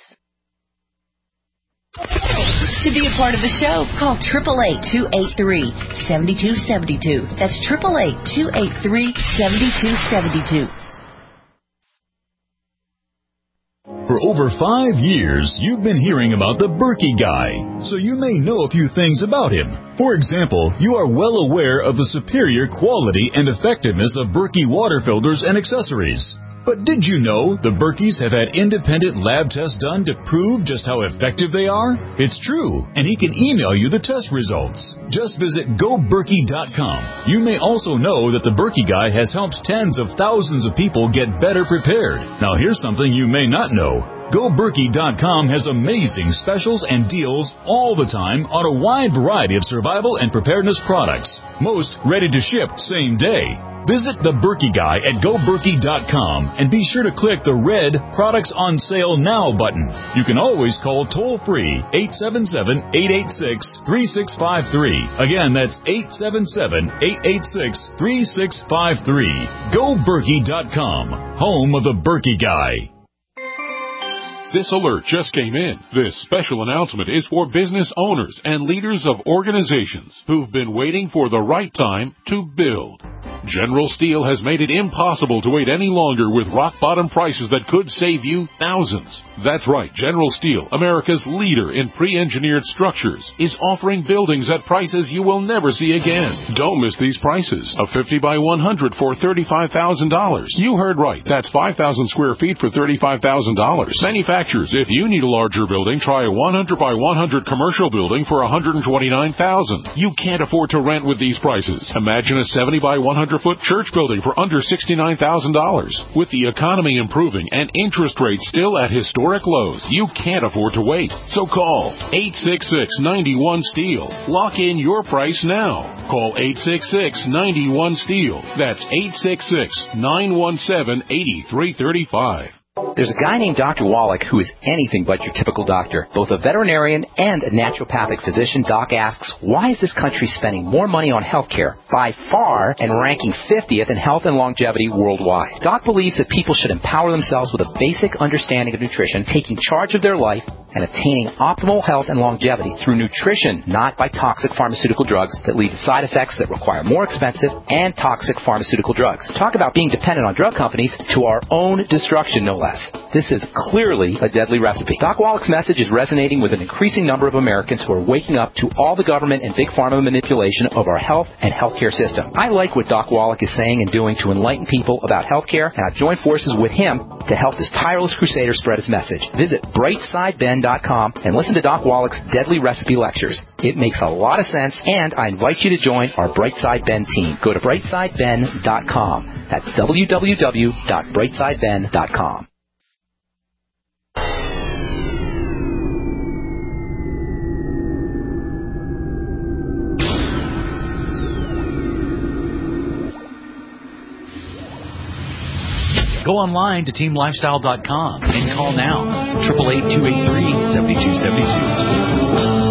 To be a part of the show, call eight eight eight, two eight three, seven two seven two. That's eight eight eight, two eight three, seven two seven two. For over five years, you've been hearing about the Berkey Guy, so you may know a few things about him. For example, you are well aware of the superior quality and effectiveness of Berkey water filters and accessories. But did you know the Berkeys have had independent lab tests done to prove just how effective they are? It's true, and he can email you the test results. Just visit go berkey dot com. You may also know that the Berkey Guy has helped tens of thousands of people get better prepared. Now here's something you may not know. go berkey dot com has amazing specials and deals all the time on a wide variety of survival and preparedness products. Most ready to ship same day. Visit the Berkey Guy at go berkey dot com and be sure to click the red Products on Sale Now button. You can always call toll-free eight seven seven, eight eight six, three six five three. Again, that's eight seven seven, eight eight six, three six five three. go berkey dot com, home of the Berkey Guy. This alert just came in. This special announcement is for business owners and leaders of organizations who've been waiting for the right time to build. General Steel has made it impossible to wait any longer with rock-bottom prices that could save you thousands. That's right, General Steel, America's leader in pre-engineered structures, is offering buildings at prices you will never see again. Don't miss these prices. A fifty by one hundred for thirty-five thousand dollars. You heard right. That's five thousand square feet for thirty-five thousand dollars. Manufacturers, if you need a larger building, try a one hundred by one hundred commercial building for one hundred twenty-nine thousand dollars. You can't afford to rent with these prices. Imagine a seventy by one hundred foot church building for under sixty-nine thousand dollars. With the economy improving and interest rates still at historic lows, you can't afford to wait. So call eight six six, nine one, STEEL. Lock in your price now. Call eight six six, nine one, STEEL. That's eight six six, nine one seven, eight three three five. There's a guy named Doctor Wallach who is anything but your typical doctor. Both a veterinarian and a naturopathic physician, Doc asks, why is this country spending more money on health care by far and ranking fiftieth in health and longevity worldwide? Doc believes that people should empower themselves with a basic understanding of nutrition, taking charge of their life, and attaining optimal health and longevity through nutrition, not by toxic pharmaceutical drugs that lead to side effects that require more expensive and toxic pharmaceutical drugs. Talk about being dependent on drug companies to our own destruction, no less. This is clearly a deadly recipe. Doc Wallach's message is resonating with an increasing number of Americans who are waking up to all the government and big pharma manipulation of our health and healthcare system. I like what Doc Wallach is saying and doing to enlighten people about healthcare, and I've joined forces with him to help this tireless crusader spread his message. Visit bright side bend dot com and listen to Doc Wallach's Deadly Recipe Lectures. It makes a lot of sense, and I invite you to join our Brightside Ben team. Go to brightside ben dot com. That's w w w dot brightside ben dot com. Go online to team lifestyle dot com and call now, eight eight eight, two eight three, seven two seven two.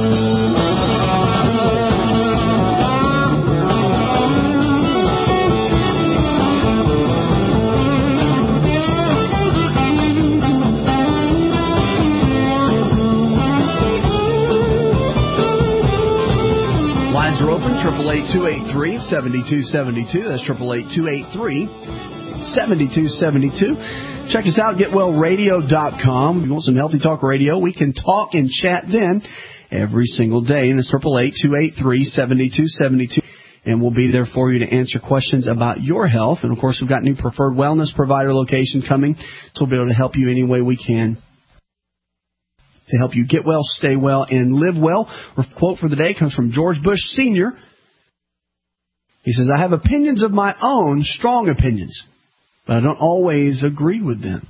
Lines are open, eight eight eight, two eight three, seven two seven two. That's eight eight eight, two eight three, seven two seven two. Check us out, get well radio dot com. If you want some Healthy Talk Radio, we can talk and chat then every single day. And it's eight eight eight, two eight three, seven two seven two. And we'll be there for you to answer questions about your health. And, of course, we've got new preferred wellness provider location coming, so we'll be able to help you any way we can to help you get well, stay well, and live well. Our quote for the day comes from George Bush Senior He says, I have opinions of my own, strong opinions, but I don't always agree with them.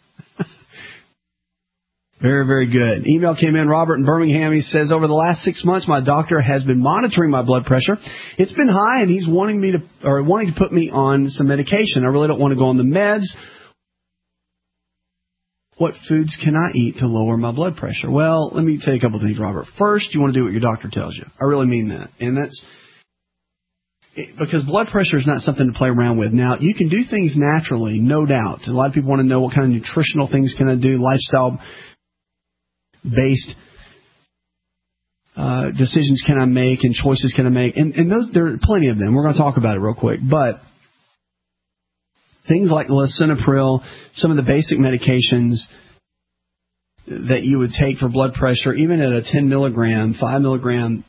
Very, very good. Email came in, Robert in Birmingham. He says, over the last six months, my doctor has been monitoring my blood pressure. It's been high, and he's wanting me to, or wanting to put me on some medication. I really don't want to go on the meds. What foods can I eat to lower my blood pressure? Well, let me tell you a couple of things, Robert. First, you want to do what your doctor tells you. I really mean that. And that's because blood pressure is not something to play around with. Now, you can do things naturally, no doubt. A lot of people want to know what kind of nutritional things can I do, lifestyle-based uh, decisions can I make and choices can I make. And, and those, there are plenty of them. We're going to talk about it real quick. But things like lisinopril, some of the basic medications that you would take for blood pressure, even at a ten milligram, five milligram,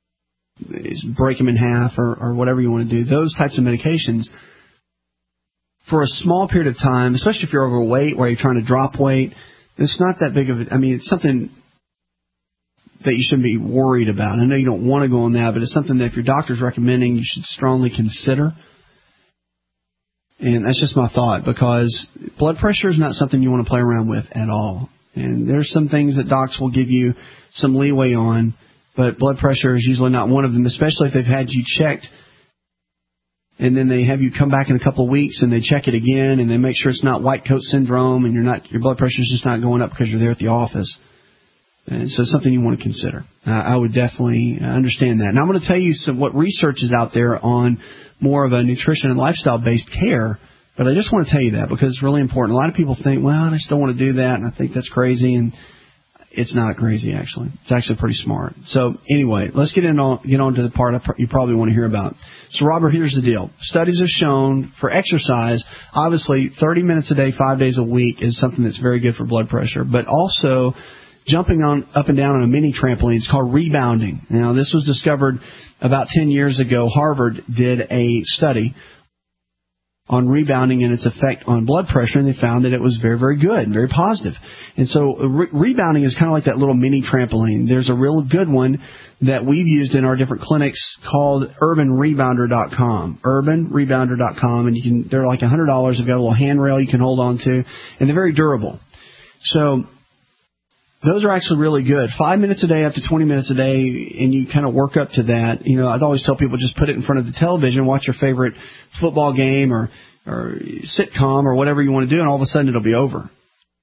break them in half or, or whatever you want to do, those types of medications, for a small period of time, especially if you're overweight or you're trying to drop weight, it's not that big of a, I mean, it's something that you shouldn't be worried about. I know you don't want to go on that, but it's something that if your doctor's recommending, you should strongly consider. And that's just my thought, because blood pressure is not something you want to play around with at all. And there's some things that docs will give you some leeway on, but blood pressure is usually not one of them, especially if they've had you checked and then they have you come back in a couple of weeks and they check it again and they make sure it's not white coat syndrome and you're not, your blood pressure is just not going up because you're there at the office. And so it's something you want to consider. Uh, I would definitely understand that. Now I'm going to tell you some what research is out there on more of a nutrition and lifestyle-based care, but I just want to tell you that because it's really important. A lot of people think, well, I just don't want to do that, and I think that's crazy, and it's not crazy, actually. It's actually pretty smart. So anyway, let's get, in on, get on to the part you probably want to hear about. So, Robert, here's the deal. Studies have shown for exercise, obviously thirty minutes a day, five days a week is something that's very good for blood pressure, but also jumping on up and down on a mini trampoline. It's called rebounding. Now, this was discovered about ten years ago. Harvard did a study on rebounding and its effect on blood pressure, and they found that it was very, very good and very positive. And so re- rebounding is kind of like that little mini trampoline. There's a real good one that we've used in our different clinics called urban rebounder dot com. urban rebounder dot com, and you can, they're like one hundred dollars. They've got a little handrail you can hold on to, and they're very durable. So those are actually really good. Five minutes a day up to twenty minutes a day, and you kind of work up to that. You know, I'd always tell people just put it in front of the television, watch your favorite football game or, or sitcom or whatever you want to do, and all of a sudden it'll be over.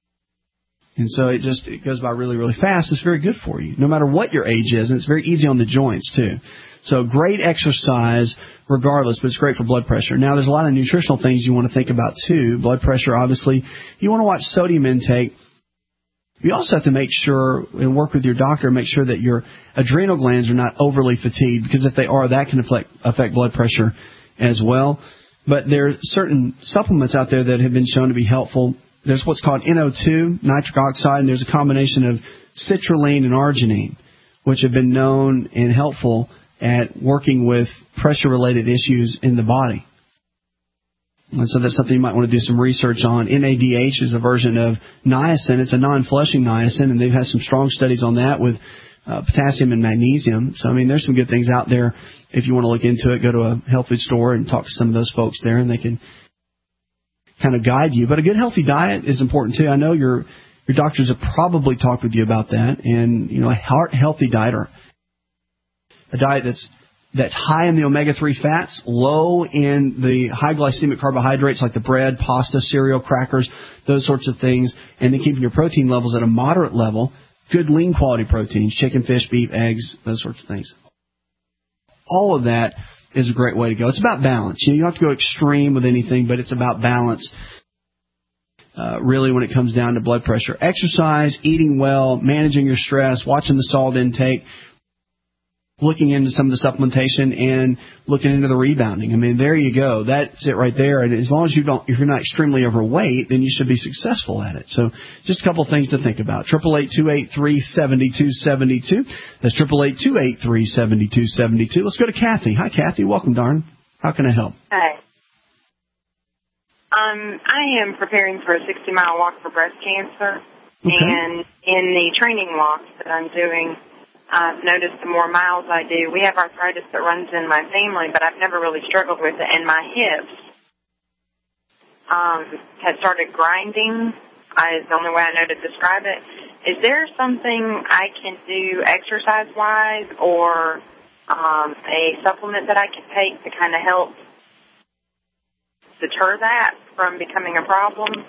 And so it just it goes by really, really fast. It's very good for you, no matter what your age is, and it's very easy on the joints, too. So great exercise regardless, but it's great for blood pressure. Now, there's a lot of nutritional things you want to think about, too. Blood pressure, obviously. You want to watch sodium intake. You also have to make sure and work with your doctor, make sure that your adrenal glands are not overly fatigued, because if they are, that can affect, affect blood pressure as well. But there are certain supplements out there that have been shown to be helpful. There's what's called N O two, nitric oxide, and there's a combination of citrulline and arginine, which have been known and helpful at working with pressure-related issues in the body. And so that's something you might want to do some research on. N A D H is a version of niacin. It's a non-flushing niacin, and they've had some strong studies on that with uh, potassium and magnesium. So, I mean, there's some good things out there. If you want to look into it, go to a health food store and talk to some of those folks there, and they can kind of guide you. But a good, healthy diet is important, too. I know your your doctors have probably talked with you about that. And, you know, a heart-healthy diet or a diet that's that's high in the omega three fats, low in the high glycemic carbohydrates like the bread, pasta, cereal, crackers, those sorts of things, and then keeping your protein levels at a moderate level, good lean quality proteins, chicken, fish, beef, eggs, those sorts of things. All of that is a great way to go. It's about balance. You know, you don't have to go extreme with anything, but it's about balance. Uh, really, when it comes down to blood pressure, exercise, eating well, managing your stress, watching the salt intake, looking into some of the supplementation, and looking into the rebounding. I mean, there you go. That's it right there. And as long as you don't, if you're not extremely overweight, then you should be successful at it. So just a couple of things to think about. eight eight eight, two eight three, seven two seven two. That's eight eight eight, two eight three, seven two seven two. Let's go to Kathy. Hi, Kathy. Welcome, darn. How can I help? Hi. Um, I am preparing for a sixty-mile walk for breast cancer, okay. And in the training walks that I'm doing, I've noticed the more miles I do, we have arthritis that runs in my family, but I've never really struggled with it, and my hips um, have started grinding. I, is the only way I know to describe it. Is there something I can do exercise-wise or um, a supplement that I can take to kind of help deter that from becoming a problem?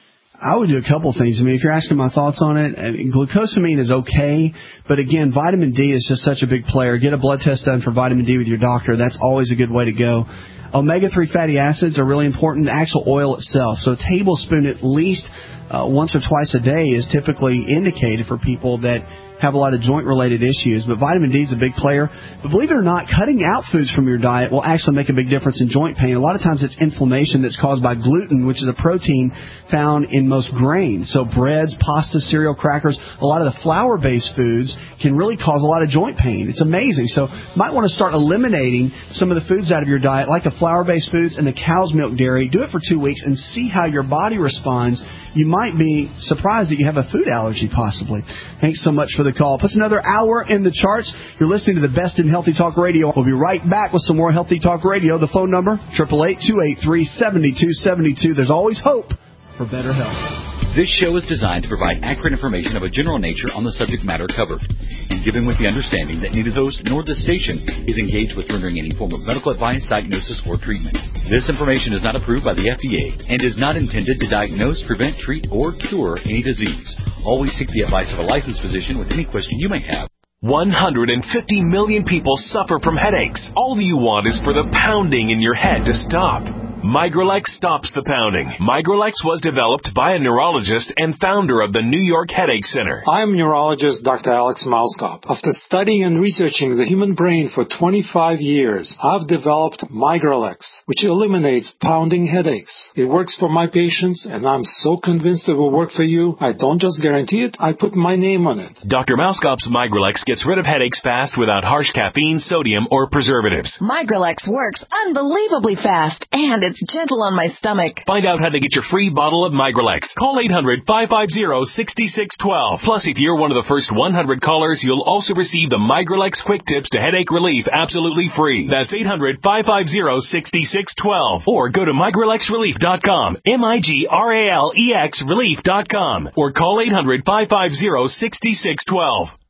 I would do a couple things. I mean, if you're asking my thoughts on it, I mean, glucosamine is okay, but again, vitamin D is just such a big player. Get a blood test done for vitamin D with your doctor. That's always a good way to go. omega three fatty acids are really important. The actual oil itself. So a tablespoon at least uh, once or twice a day is typically indicated for people that have a lot of joint-related issues. But vitamin D is a big player. But believe it or not, cutting out foods from your diet will actually make a big difference in joint pain. A lot of times it's inflammation that's caused by gluten, which is a protein found in most grains. So breads, pasta, cereal, crackers, a lot of the flour-based foods can really cause a lot of joint pain. It's amazing. So you might want to start eliminating some of the foods out of your diet, like the flour-based foods and the cow's milk dairy. Do it for two weeks and see how your body responds. You might be surprised that you have a food allergy, possibly. Thanks so much for the call. Puts another hour in the charts. You're listening to the best in Healthy Talk Radio. We'll be right back with some more Healthy Talk Radio. The phone number, eight eight eight, two eight three, seven two seven two. There's always hope for better health. This show is designed to provide accurate information of a general nature on the subject matter covered, and given with the understanding that neither host nor the station is engaged with rendering any form of medical advice, diagnosis, or treatment. This information is not approved by the F D A and is not intended to diagnose, prevent, treat, or cure any disease. Always seek the advice of a licensed physician with any question you may have. one hundred fifty million people suffer from headaches. All you want is for the pounding in your head to stop. Migralex stops the pounding. Migralex was developed by a neurologist and founder of the New York Headache Center. I'm neurologist Doctor Alex Malskop. After studying and researching the human brain for twenty-five years, I've developed Migralex, which eliminates pounding headaches. It works for my patients, and I'm so convinced it will work for you. I don't just guarantee it, I put my name on it. Doctor Malskop's Migralex gets rid of headaches fast without harsh caffeine, sodium, or preservatives. Migralex works unbelievably fast, and it's gentle on my stomach. Find out how to get your free bottle of Migralex. Call eight hundred, five five zero, six six one two. Plus, if you're one of the first one hundred callers, you'll also receive the Migralex Quick Tips to Headache Relief absolutely free. That's eight hundred, five five zero, six six one two. Or go to migralex relief dot com, M I G R A L E X relief dot com. Or call eight hundred, five five zero, six six one two.